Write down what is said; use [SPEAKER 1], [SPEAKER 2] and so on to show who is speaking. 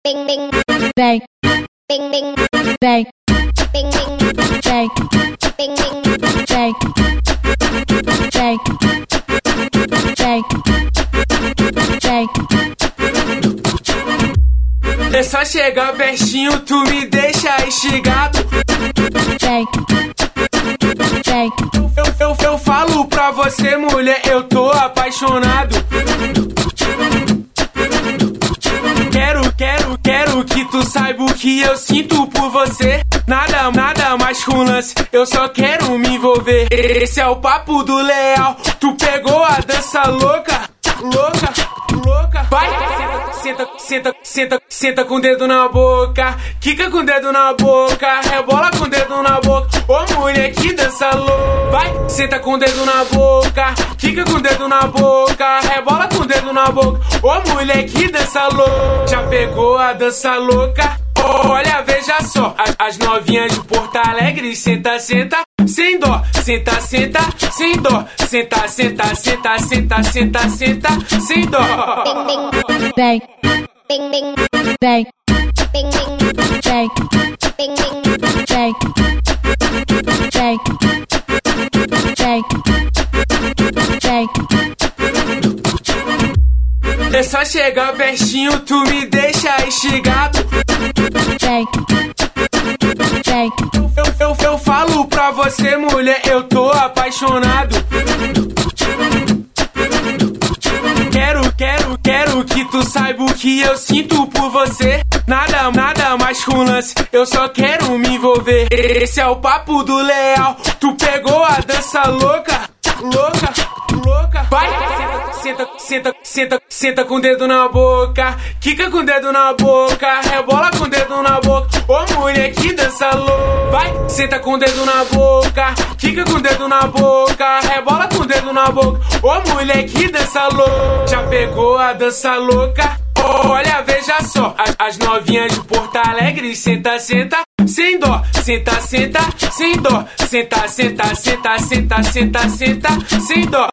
[SPEAKER 1] Bing bing
[SPEAKER 2] bang,
[SPEAKER 1] bing bing
[SPEAKER 2] bang,
[SPEAKER 1] bing bing
[SPEAKER 2] bang,
[SPEAKER 1] bing bing
[SPEAKER 2] bang, bang, bang, bang.
[SPEAKER 3] É só chegar pertinho, tu me deixa instigado.
[SPEAKER 2] Bang, bang,
[SPEAKER 3] Eu falo pra você, mulher, eu tô apaixonado. Quero que tu saiba o que eu sinto por você. Nada mais com lance, eu só quero me envolver. Esse é o papo do leal, tu pegou a dança louca, louca, louca. Vai, senta com o dedo na boca, quica com o dedo na boca, rebola com o dedo na boca. Ô mulher que dança louca. Vai, senta com o dedo na boca, quica com o dedo na boca, rebola com o dedo na boca. Ô mulher que dança louca. Já pegou a dança louca? Olha, veja só, as novinhas de Porto Alegre, senta, senta, sem dó, senta, senta, sem dó, senta, senta, senta, senta, senta, senta, sem dó.
[SPEAKER 2] bang,
[SPEAKER 1] bing bing
[SPEAKER 2] bang,
[SPEAKER 1] bing bing
[SPEAKER 2] bang,
[SPEAKER 1] bing bing
[SPEAKER 2] bang, bang, bang, bang.
[SPEAKER 3] É só chegar pertinho, tu me deixa instigado.
[SPEAKER 2] Bang, bang,
[SPEAKER 3] Eu falo pra você, mulher, eu tô apaixonado. Quero que tu saiba o que eu sinto por você. Nada mais com lance, eu só quero me envolver. Esse é o papo do leal, tu pegou a dança louca, louca, louca. Vai, senta com o dedo na boca, quica com o dedo na boca, rebola com o dedo na boca. Ô mulher que dança louca. Vai, senta com o dedo na boca, quica com o dedo na boca, rebola com o dedo na boca. Ô mulher que dança louca. Já pegou a dança louca? Olha, veja só, as novinhas de Porto Alegre, senta, senta, sem dó, senta, senta, sem dó, senta, senta, senta, senta, senta, senta, sem dó.